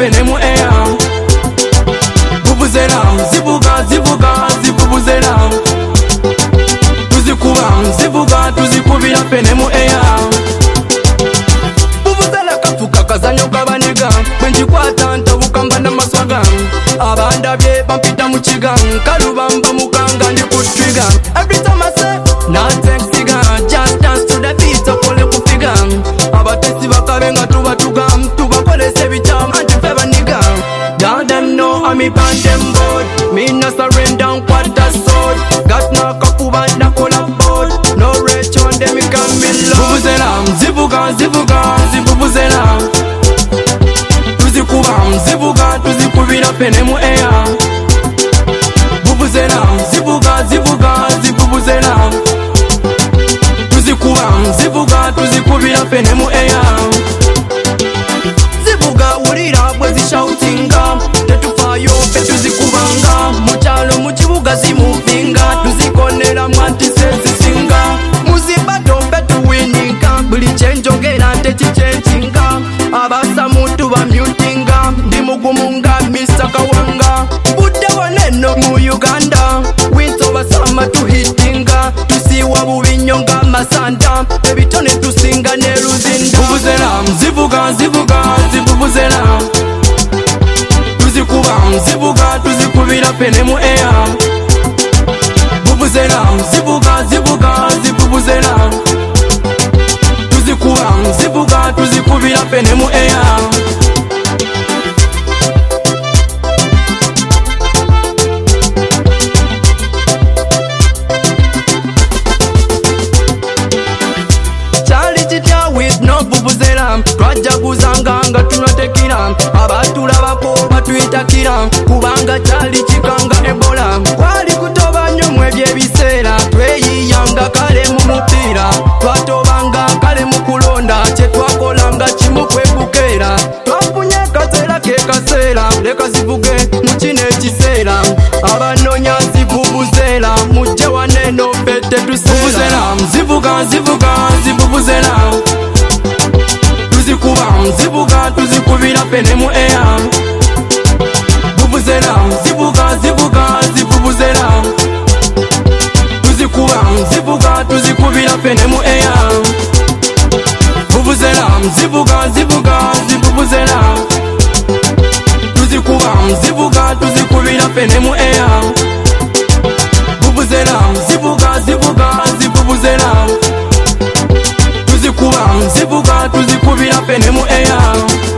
pene mu air. Vuvuzela zivuga zivuga zivuvuzela, tuzikuba zivuga tuzikubira pene mu air. Vuvuzela kafuka kazanyo kabaniga, bwenjikwata ntabukamba n'amaswaga, abandabye bampita mu kiga, kalubamba mukanga ndi ku trigger. Every time I say nothing cigar, just dance to the beat okole ku figure. Abatesi bakabenga tubatuga tubakolese bitam antifeva nigga. Tell them no I'm on them board, me no surrender quarter sword. Got no kakuba na kola board, no rich on them can be low. Vuvuzela zivuga zivuga zivuvuzela, tuzikuba zivuga tuzikubira pene mu air. Vuvuzela zivuga zivuga zivuvuzela, tuzikuba zivuga tuzikubira pene mu air. Zivuga urira bwe zishoutinga, tetufayo pe tuzikubanga, mukyalo mu kibuga zimuvinga, tuzikonera mwanti sezisinga. Muzibato betu wininga, buli kyenjogera tekichenjinga, abasa mutu bamutinga, ndi mugumunga Mr. Kawanga. Budde waneno mu Uganda, winter basama tuhitinga, tusiwa bubinyonga masanda, ebitone tusinga ne luzinda. Vuvuzela zivuga zivuga zivuvuzela, tuzikuba zivuga tuzikubira pene mu air. Vuvuzela zivuga zivuga zivuvuzela, tuzikuba zivuga tuzikubira pene mu air. Twajaguzanga nga tunatekira, abatulabako batwitakira, kubanga kyali kikanga Ebola. Kwali kutoba nnyo mu ebyebiseera, tweyiyanga kale mu mupiira, twatobanga kale mu kulonda, kye twakolanga kimu kwebukeera. Twafunye kaseera ke kaseera, leka zivuge mu kino ekiseera, abanoonya zivuvuzela, mujje waneno ffe tetuseera. Zivuga zivuga zivuvuzela, tuzikuba zivuga tuzikubira pene mu air. Vuvuzela zivuga zivuga zivuvuzela, tuzikuba zivuga tuzikubira pene mu air. Vuvuzela zivuga zivuga zivuvuzela, tuzikuba zivuga tuzikubira pene mu air. Vuvuzela zivuga zivuga zivuvuzela, tuzikuba zivuga tuzikubira pene mu air.